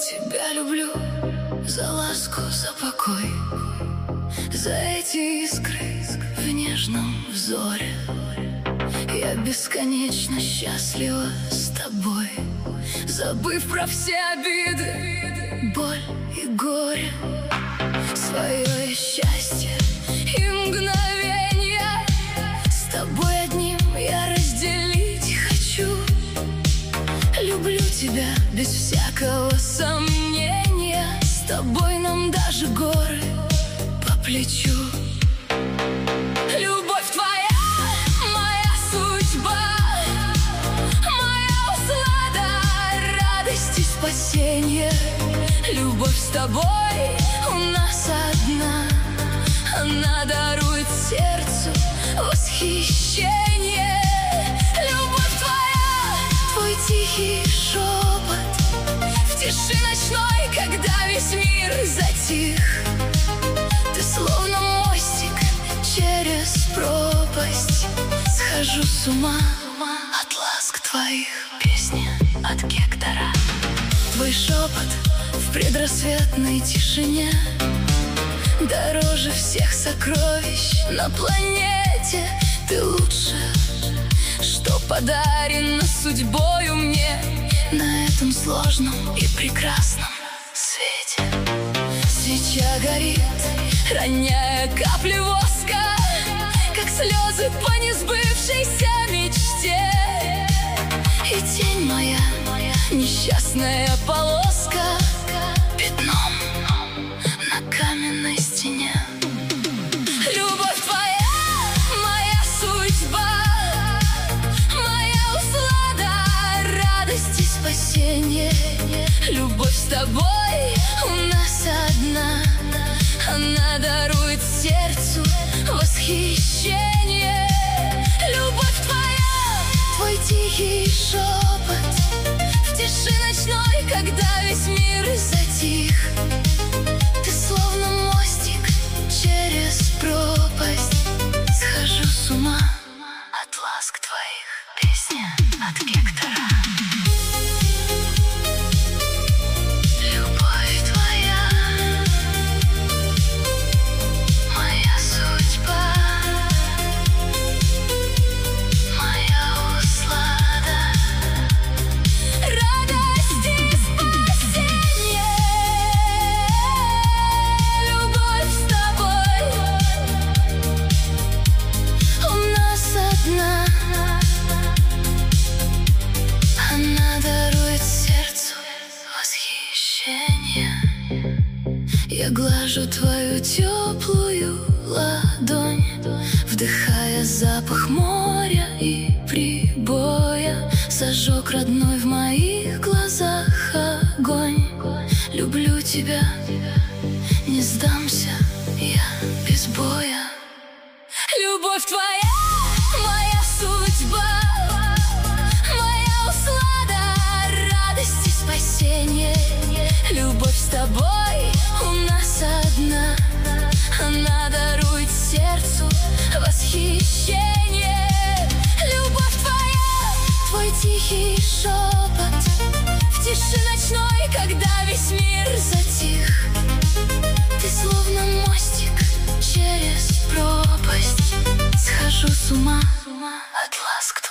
Тебя люблю за ласку, за покой, за эти искры в нежном взоре. Я бесконечно счастлива с тобой, забыв про все обиды, боль и горе. Свое счастье и мгновенье с тобой одним я разделить хочу. Люблю тебя без всякого сомнения, с тобой нам даже горы по плечу. Любовь твоя, моя судьба, моя услада, радость и спасение. Любовь с тобой у нас одна, она дарует сердцу восхищение. Любовь твоя, твой тихий шепот в тиши ночной, когда весь мир затих. Ты словно мостик через пропасть, схожу с ума от ласк твоих. Песня от Гектора. Твой шепот в предрассветной тишине дороже всех сокровищ на планете. Ты лучше, что подарено судьбою мне на этом сложном и прекрасном свете. Свеча горит, роняя капли воска, как слезы по несбывшейся мечте. И тень моя, несчастная полоска, пятном на каменной стене. Любовь твоя, моя судьба, моя услада, радость и спасение. Любовь с тобой у нас одна, она дарует сердцу восхищение. Любовь твоя, твой тихий шепот в тиши ночной, когда весь мир затих. Ты словно мостик через пропасть, схожу с ума от ласк твоих. Песня от Гектора. Любовь твоя, моя судьба, моя услада, радость и спасение. Любовь с тобой у нас одна, она дарует сердцу восхищение. Я глажу твою теплую ладонь, вдыхая запах моря и прибоя. Зажег родной в моих глазах огонь. Люблю тебя, не сдамся я без боя. Любовь твоя, моя судьба, моя услада, радость и спасение. Любовь с тобой у нас одна, она дарует сердцу восхищение. Любовь твоя, твой тихий шепот в тиши ночной, когда весь мир затих. Ты словно мостик через пропасть, схожу с ума от ласк